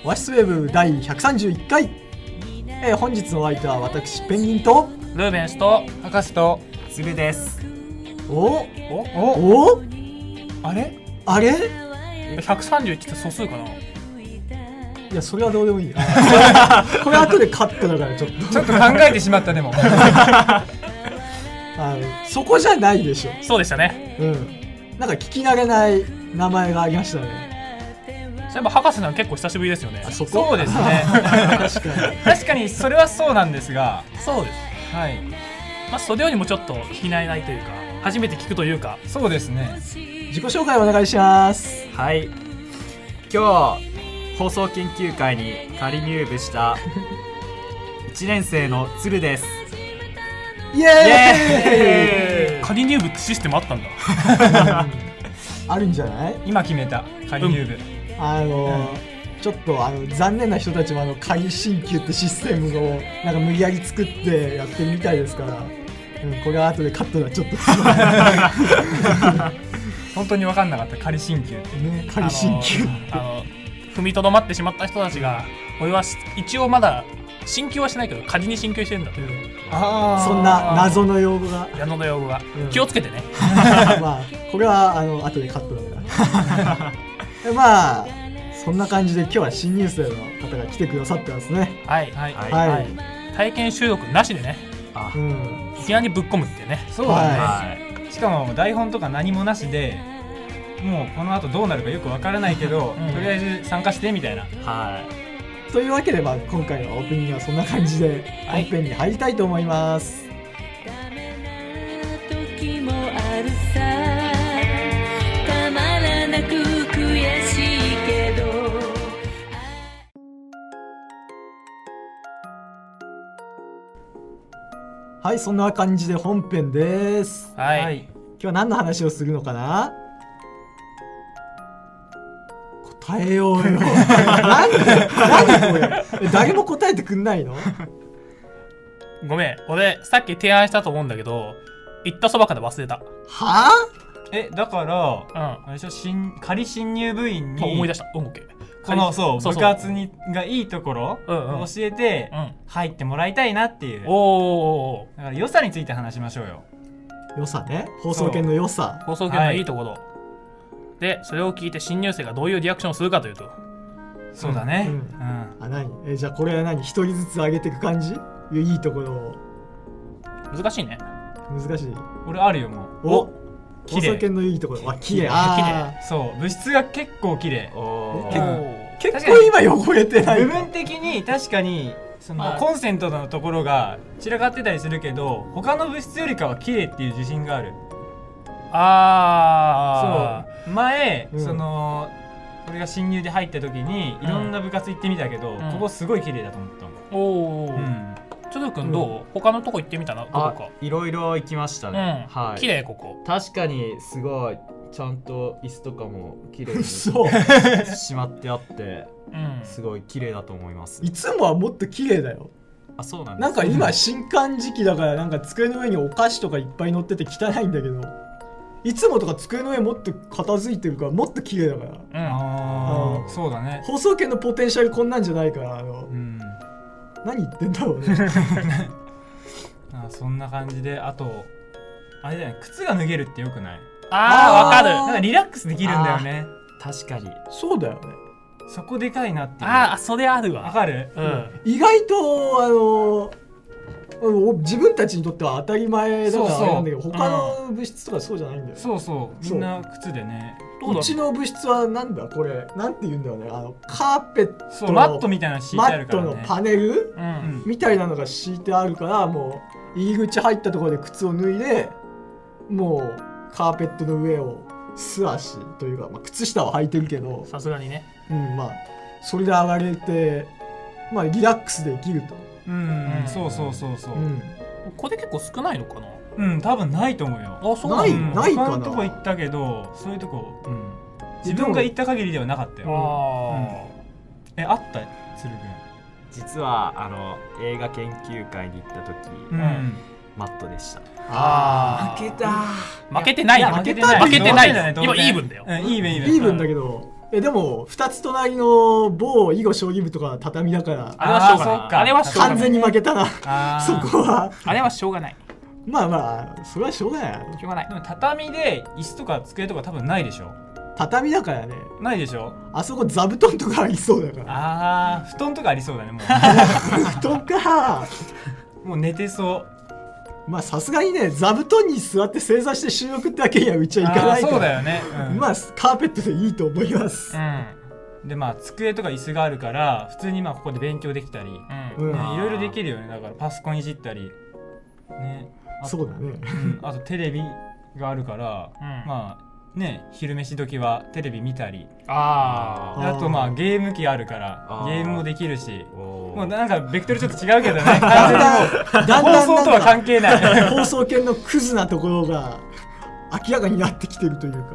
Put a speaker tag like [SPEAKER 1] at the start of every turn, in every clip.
[SPEAKER 1] 和室ウェブ第131回、本日のお相手は私ペンギンと
[SPEAKER 2] ルーベンスと
[SPEAKER 3] 博士と
[SPEAKER 4] ズルです。
[SPEAKER 1] お
[SPEAKER 2] あれ
[SPEAKER 1] あれ
[SPEAKER 2] 131って素数かな。
[SPEAKER 1] いやそれはどうでもいいこれ後でカットだからちょっと
[SPEAKER 3] 考えてしまった。でも
[SPEAKER 1] そこじゃないでしょ。
[SPEAKER 2] そうでしたね。
[SPEAKER 1] なんか聞き慣れない名前がありましたね。
[SPEAKER 2] そういえば博士さん結構久しぶりですよね。
[SPEAKER 3] そうですね確かにそれはそうなんですが、
[SPEAKER 2] そうです。
[SPEAKER 3] はい、
[SPEAKER 2] それよりもちょっと聞き慣れないというか初めて聞くというか。
[SPEAKER 3] そうですね。
[SPEAKER 1] 自己紹介お願いします。
[SPEAKER 4] はい、今日放送研究会に仮入部した1年生の鶴です。
[SPEAKER 1] イエーイ
[SPEAKER 2] 仮入部ってシステムあったんだ
[SPEAKER 1] あるんじゃない？
[SPEAKER 3] 今決めた仮入部、
[SPEAKER 1] ちょっと残念な人たちも仮進級ってシステムをなんか無理やり作ってやってるみたいですから、これは後でカットだ。ちょっと
[SPEAKER 3] 本当に分かんなかった。仮進級って
[SPEAKER 1] ね、仮進級
[SPEAKER 2] 踏みとどまってしまった人たちが、俺は一応まだ進級はしないけど仮に進級してるんだという、
[SPEAKER 1] そんな謎の用語が
[SPEAKER 2] 気をつけてね
[SPEAKER 1] まあこれは後でカットだからまあそんな感じで今日は新入生の方が来てくださってますね。
[SPEAKER 2] はい、体験収録なしでね、いきなりぶっ込むってね。
[SPEAKER 3] そうだね、しかも台本とか何もなしで、もうこの後どうなるかよくわからないけど、とりあえず参加してみたいな。
[SPEAKER 1] というわけで、今回のオープニングはそんな感じで本編に入りたいと思います。はい、そんな感じで本編です。
[SPEAKER 2] はい、
[SPEAKER 1] 今日は何の話をするのかな。答えようよ何これ誰も答えてくんないの？
[SPEAKER 2] ごめん、俺さっき提案したと思うんだけど言ったそばから忘れた。
[SPEAKER 1] は
[SPEAKER 3] ぁ？だから、あれでしょ、仮新入部員に
[SPEAKER 2] 思い出した。
[SPEAKER 3] この部活がいいところを教えて入ってもらいたいなっていう。だから良さについて話しましょうよ。
[SPEAKER 1] 良さね。放送研の良さ。
[SPEAKER 2] 放送研のいいところ、でそれを聞いて新入生がどういうリアクションをするかというと。
[SPEAKER 3] そうだね。
[SPEAKER 1] 何？じゃあこれは何？一人ずつ上げていく感じ？いいところを。
[SPEAKER 2] 難しいね。
[SPEAKER 1] 難しい。
[SPEAKER 3] 俺あるよ、もう。
[SPEAKER 1] 放送研のいいところは綺麗。
[SPEAKER 3] そう、物質が結構綺麗。
[SPEAKER 1] 結構今汚れてない。
[SPEAKER 3] 部分的に確かにそのコンセントのところが散らかってたりするけど、他の物質よりかは綺麗っていう自信がある。そう、前、俺が新入で入った時にいろんな部活行ってみたけど、ここすごい綺麗だと思ったもん。
[SPEAKER 2] つるくんどう？他のとこ行ってみたな。どこか
[SPEAKER 4] いろいろ行きましたね。
[SPEAKER 2] 綺麗。ここ
[SPEAKER 4] 確かにすごいちゃんと椅子とかも綺麗にしまってあって、すごい綺麗だと思います。
[SPEAKER 1] いつもはもっと綺麗だよ。
[SPEAKER 4] そうなんです。
[SPEAKER 1] なんか今新刊時期だからなんか机の上にお菓子とかいっぱい乗ってて汚いんだけど、いつもとか机の上もっと片付いてるからもっと綺麗だから。
[SPEAKER 3] そうだね。
[SPEAKER 1] 放送研のポテンシャルこんなんじゃないから何言ってんだろうね
[SPEAKER 3] そんな感じで、あとあれだよね、靴が脱げるってよくない？
[SPEAKER 2] わかる。
[SPEAKER 3] なんかリラックスできるんだよね。
[SPEAKER 4] 確かに
[SPEAKER 1] そうだよね。
[SPEAKER 3] そこでかいなっていう。
[SPEAKER 2] それあるわ。
[SPEAKER 3] わかる？
[SPEAKER 1] 意外と自分たちにとっては当たり前だからあれなんだけど、他の物質とかそうじゃないんだよね。
[SPEAKER 3] みんな靴でね。
[SPEAKER 1] うちの物質はなんだこれ、なんて言うんだよね、カーペットの
[SPEAKER 3] マットみたいなの敷いてあるからね。
[SPEAKER 1] マットのパネルみたいなのが敷いてあるから、もう入り口入ったところで靴を脱いで、もうカーペットの上を素足というか、靴下は履いてるけど、
[SPEAKER 2] さすがにね。
[SPEAKER 1] それで上がれて、リラックスできると。
[SPEAKER 3] そう。
[SPEAKER 2] これ結構少ないのかな。
[SPEAKER 3] 多分ないと思うよ。
[SPEAKER 1] ないかな。
[SPEAKER 3] 他のとこ行ったけど、そういうとこ自分が行った限りではなかったよ。あった？鶴君。
[SPEAKER 4] 実は映画研究会に行った時、マットでした。
[SPEAKER 1] 負けた。
[SPEAKER 2] 負けてない。今イーブンだよ。
[SPEAKER 1] イーブンだけど、 でも2つ隣の某囲碁将棋部とか畳だから、
[SPEAKER 2] あれはしょうがない。あれは
[SPEAKER 1] 完全に負けたな。そこは
[SPEAKER 2] あれはしょうがない。
[SPEAKER 1] まあそれはしょうがない。
[SPEAKER 2] しょうがない。
[SPEAKER 3] でも畳で椅子とか机とか多分ないでしょ。
[SPEAKER 1] 畳だからね。
[SPEAKER 3] ないでしょ。
[SPEAKER 1] あそこ座布団とかありそうだから。
[SPEAKER 3] 布団とかありそうだね。もう
[SPEAKER 1] 布団か。
[SPEAKER 3] もう寝てそう。
[SPEAKER 1] まあさすがにね、座布団に座って正座して収録ってわけにはうちはいかないから。
[SPEAKER 3] そうだよね。
[SPEAKER 1] まあカーペットでいいと思います。
[SPEAKER 3] でまあ机とか椅子があるから普通にまあここで勉強できたり、いろいろできるよね。だからパソコンいじったりね。
[SPEAKER 1] そうだね。
[SPEAKER 3] あとテレビがあるから、まあね、昼飯時はテレビ見たり、あとまあゲーム機あるからゲームもできるし、もうなんかベクトルちょっと違うけどね。だんだん放送とは関係ない
[SPEAKER 1] 放送系のクズなところが明らかになってきてるというか。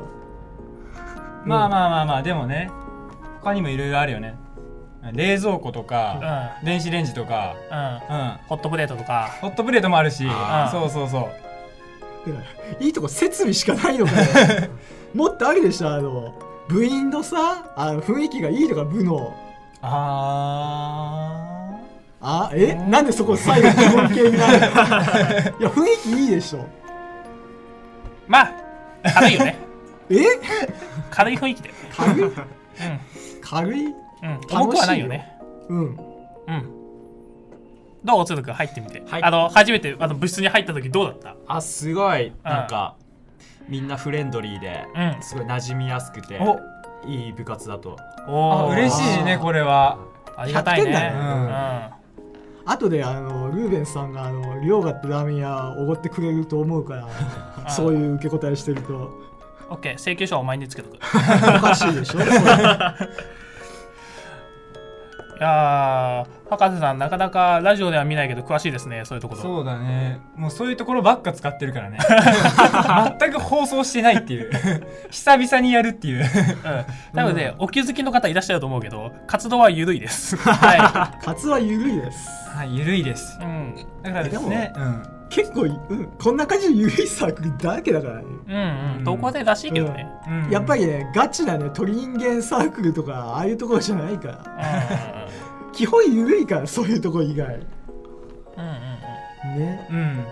[SPEAKER 3] まあでもね、他にもいろいろあるよね。冷蔵庫とか、電子レンジとか、
[SPEAKER 2] ホットプレートとか。
[SPEAKER 3] ホットプレートもあるし、そう
[SPEAKER 1] いいとこ設備しかないのかよ。もっとあるでしょ。部員のさ、雰囲気がいいとか、部の。なんでそこ最後疑問形になるの。いや雰囲気いいでしょ。
[SPEAKER 2] まあ軽いよね。軽い雰囲気で。
[SPEAKER 1] 軽い
[SPEAKER 2] 重くはないよね。どうつるくん入ってみて。初めて部室に入った時どうだった？
[SPEAKER 4] すごいなんかみんなフレンドリーで、すごい馴染みやすくていい部活だと。
[SPEAKER 3] 嬉しいね、これは。
[SPEAKER 2] ありがたいね。
[SPEAKER 1] あとでルーベンさんが涼河ってラーメン屋おごってくれると思うからそういう受け答えしてると。
[SPEAKER 2] オッケー、請求書はお前につけとく。
[SPEAKER 1] おかしいでしょ。
[SPEAKER 2] いや博士さんなかなかラジオでは見ないけど詳しいですね、そういうところ。
[SPEAKER 3] そうだね、もうそういうところばっか使ってるからね。全く放送してないっていう久々にやるっていう。
[SPEAKER 2] なのでお気づきの方いらっしゃると思うけど、活動は緩いです。
[SPEAKER 1] 活動は緩いです。
[SPEAKER 3] 緩いです。だからですね、
[SPEAKER 1] 結構、こんな感じで緩いサークルだらけだからね。
[SPEAKER 2] どこでらしいけどね。
[SPEAKER 1] やっぱりね、ガチなね、鳥人間サークルとかああいうところじゃないから。基本緩いから、そういうところ以外。ね。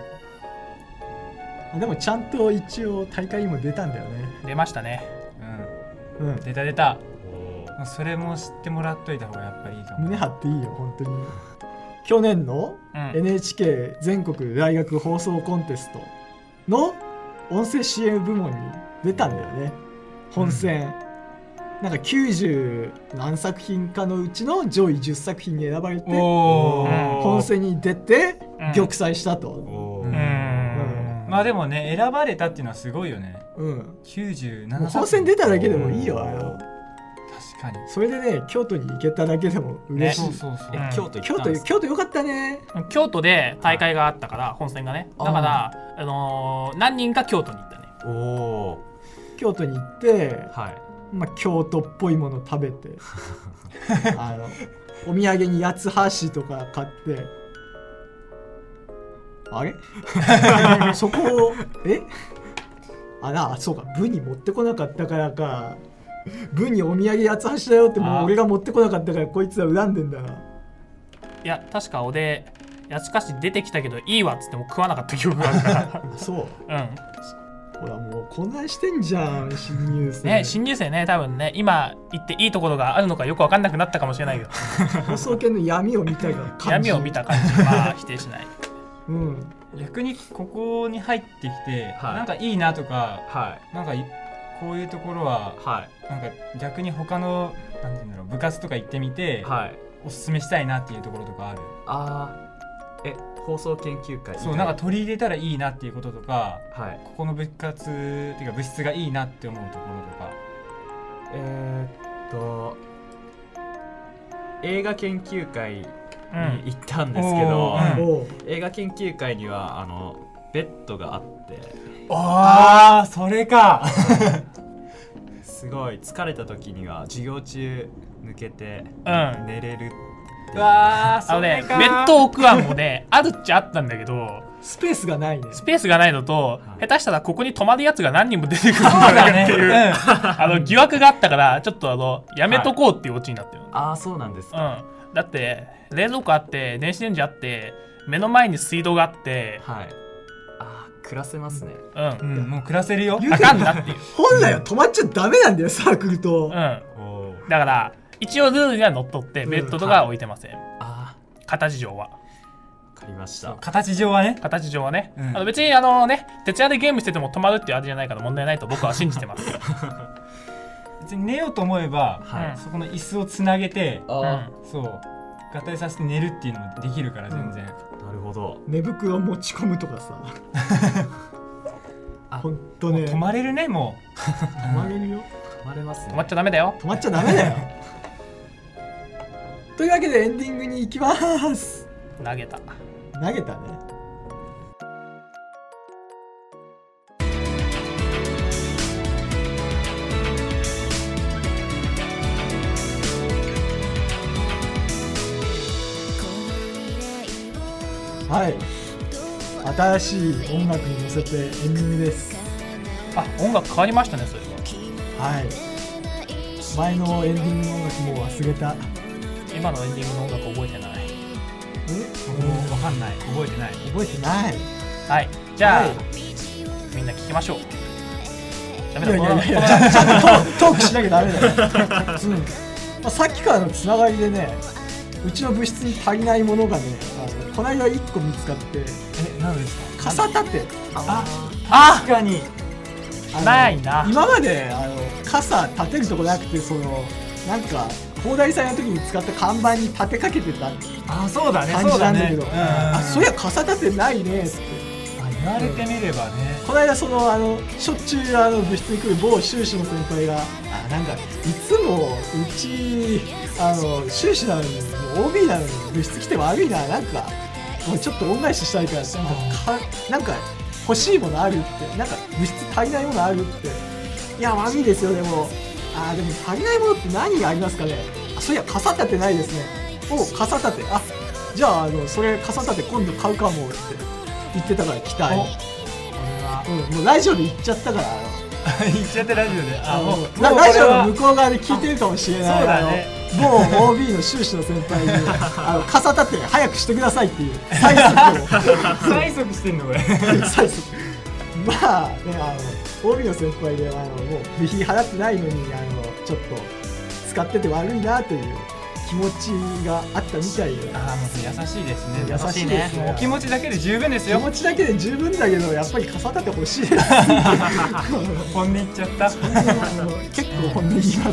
[SPEAKER 1] でもちゃんと一応大会にも出たんだよね。
[SPEAKER 2] 出ましたね。
[SPEAKER 3] 出た。それも知ってもらっといた方がやっぱりいいかも。
[SPEAKER 1] 胸張っていいよ、本当に。去年の NHK 全国大学放送コンテストの音声 CM 部門に出たんだよね、本選。なんか90何作品かのうちの上位10作品に選ばれて本選に出て玉砕したと。
[SPEAKER 3] まあでもね、選ばれたっていうのはすごいよね。97作品
[SPEAKER 1] 本選出ただけでもいいよ。
[SPEAKER 3] 確かに。
[SPEAKER 1] それでね、京都に行けただけでも嬉しい。京都よかったね。
[SPEAKER 2] 京都で大会があったから、本選がね。だから何人か京都に行ったね。
[SPEAKER 1] 京都に行って、京都っぽいもの食べてお土産に八つ橋とか買って、あれそこをそうか、部に持ってこなかったからか。部にお土産八つ橋だよってもう俺が持ってこなかったからこいつは恨んでんだな。
[SPEAKER 2] いや確か俺八つ橋出てきたけどいいわっつっても食わなかった記憶があるから。
[SPEAKER 1] そう。ほらもう混乱してんじゃん、新入生ね。
[SPEAKER 2] 新入生ね、多分ね、今行っていいところがあるのかよく分かんなくなったかもしれないけど。
[SPEAKER 1] 放送系の闇を見た感じ。
[SPEAKER 2] 闇を見た感じ。まあ否定しない。
[SPEAKER 3] 逆にここに入ってきて、なんかいいなとか、なんかこういうところは、なんか逆に他のなんていうんだろう、部活とか行ってみて、おすすめしたいなっていうところとかある？
[SPEAKER 4] 放送研究会。
[SPEAKER 3] そう、なんか取り入れたらいいなっていうこととか、ここの部活っていうか部室がいいなって思うところとか。
[SPEAKER 4] 映画研究会に行ったんですけど、映画研究会にはベッドがあって。
[SPEAKER 3] それか。
[SPEAKER 4] すごい疲れた時には授業中抜けて寝れる。
[SPEAKER 2] ベッド置く案もねあるっちゃあったんだけど、
[SPEAKER 1] スペースがないね。
[SPEAKER 2] スペースがないのと、下手したらここに泊まるやつが何人も出てくるんじゃないかっていう疑惑があったから、ちょっとやめとこうっていうオチになってる。
[SPEAKER 4] ああ、そうなんですか。
[SPEAKER 2] だって冷蔵庫あって電子レンジあって目の前に水道があって、
[SPEAKER 4] 暮らせますね。
[SPEAKER 3] もう暮らせるよ。
[SPEAKER 2] あかんなっていう。
[SPEAKER 1] 本来は止まっちゃダメなんだよ、サークルと。
[SPEAKER 2] だから一応ルールにはのっとってベッドとか置いてません。形上は。
[SPEAKER 4] わかりました。
[SPEAKER 3] 形上はね。
[SPEAKER 2] 形上はね。別に徹夜でゲームしてても止まるっていう味じゃないから問題ないと僕は信じてます。
[SPEAKER 3] 別に寝ようと思えば、そこの椅子をつなげて、そう合体させて寝るっていうのもできるから全然。
[SPEAKER 4] なるほど。
[SPEAKER 1] 寝袋を持ち込むとかさ。ほんとね。
[SPEAKER 3] 止まれるね、もう。
[SPEAKER 1] 止まれるよ。
[SPEAKER 4] 止まれますね。
[SPEAKER 2] 止まっちゃダメだよ。
[SPEAKER 1] 止まっちゃダメだよ。というわけでエンディングに行きます。
[SPEAKER 2] 投げたね。
[SPEAKER 1] はい、新しい音楽に乗せてエンディングです。
[SPEAKER 2] 音楽変わりましたね、それ
[SPEAKER 1] は。はい、前のエンディングの音楽もう忘れた。
[SPEAKER 2] 今のエンディングの音楽覚えてない。
[SPEAKER 3] わかんない。覚えてない。
[SPEAKER 2] はい、じゃあ、みんな聞きましょう。ダメだ、
[SPEAKER 1] ちゃんとトークしなきゃダメだよ。さっきからのつながりでね、うちの部室に足りないものがね、この間1個見つかって。
[SPEAKER 3] 何ですか？
[SPEAKER 1] 傘立て。
[SPEAKER 3] 確かに
[SPEAKER 2] ないな。
[SPEAKER 1] 今まで傘立てるとこなくて、なんか広大祭の時に使った看板に立てかけてた
[SPEAKER 3] そうだね、
[SPEAKER 1] 感じなんだけど、そういや傘立てないねって
[SPEAKER 3] 言われてみればね。
[SPEAKER 1] この間しょっちゅう部室に来る某修士の先輩がなんかいつもうち修士なのに OB なのに部室来て悪いな、なんかもうちょっと恩返ししたいからなんか欲しいものあるって、なんか部室足りないものあるって。いや悪いですよ。でも足りないものって何がありますかね。そういや傘立てないですね。傘立て。じゃあそれ傘立て今度買うかもって言ってたから期待。もうラジオで言っちゃったから。
[SPEAKER 3] 言っちゃってラジオで。
[SPEAKER 1] ラジオの向こう側で聞いてるかもしれない。
[SPEAKER 3] そうだね。
[SPEAKER 1] 某 OB の修士の先輩に傘立て早くしてくださいっていう催促を
[SPEAKER 3] 催促してんのこれ。
[SPEAKER 1] 催促。まあね、OB の先輩でもう部費払ってないのにちょっと使ってて悪いなという気持ちがあったみたいで。
[SPEAKER 3] もう優しいですね。
[SPEAKER 1] 優しいね。
[SPEAKER 3] お気持ちだけで十分ですよ。
[SPEAKER 1] 気持ちだけで十分だけど、やっぱり傘立て欲しいです。
[SPEAKER 3] 本音言っちゃった。
[SPEAKER 1] 結構本音言います。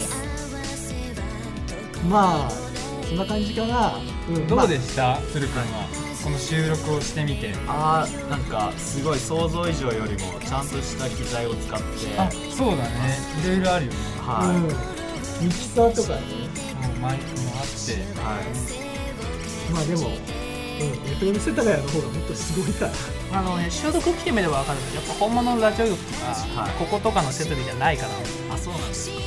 [SPEAKER 1] まあそんな感じかな。
[SPEAKER 3] どうでした、鶴君はこの収録をしてみて。
[SPEAKER 4] なんかすごい想像以上よりもちゃんとした機材を使って。
[SPEAKER 3] そうだね、いろいろあるよね。
[SPEAKER 1] ミキサーとかね、
[SPEAKER 3] マイクもあって、
[SPEAKER 1] まあでもFM 世田谷の方がもっとすごいから。
[SPEAKER 2] 収録来てみれば分かるけど、やっぱ本物のラジオ局とか、こことかの設備じゃないから。
[SPEAKER 4] そうなんですよ。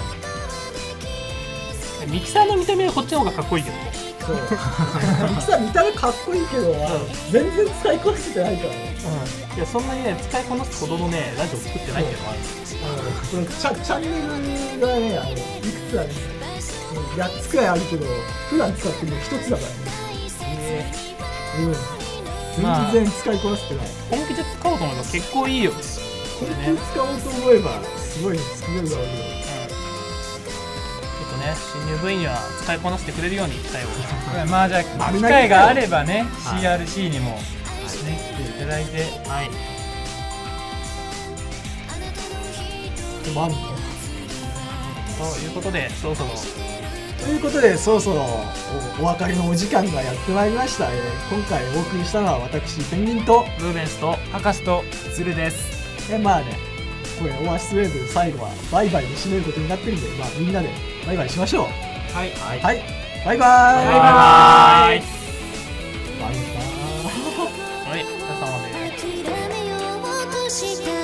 [SPEAKER 2] ミキサーの見た目はこっちの方がかっこいいけど。
[SPEAKER 1] ミキサー見た目かっこいいけど、全然使いこなせてないからね。
[SPEAKER 2] いやそんなにね使いこなすほどのねラジオ作ってないっていうのもある。
[SPEAKER 1] チャンネルがねいくつあるんですよ。8つくらいあるけど普段使ってるの1つだからね。全然使いこなせてない。
[SPEAKER 2] 本気で使おうと思えば結構いいよね。
[SPEAKER 1] 本気で使おうと思えばすごい作れるだろうけど。
[SPEAKER 2] 新入部員には使いこなしてくれるように期待を。
[SPEAKER 3] まあじゃあ機会があればね、CRC にもね来ていただいて、
[SPEAKER 2] ということでそろ
[SPEAKER 1] そろお別れのお時間がやってまいりました。今回お送りしたのは私ペンギンと
[SPEAKER 2] ルーベンスと
[SPEAKER 3] 博士と鶴です。
[SPEAKER 1] まあね、これオアシスウェーブ最後はバイバイで締めることになってるんで、まあみんなでバイバイしましょう。はい、バイバイ。
[SPEAKER 2] バイバイ。
[SPEAKER 1] バイバイ。
[SPEAKER 2] はい、お疲れ様です。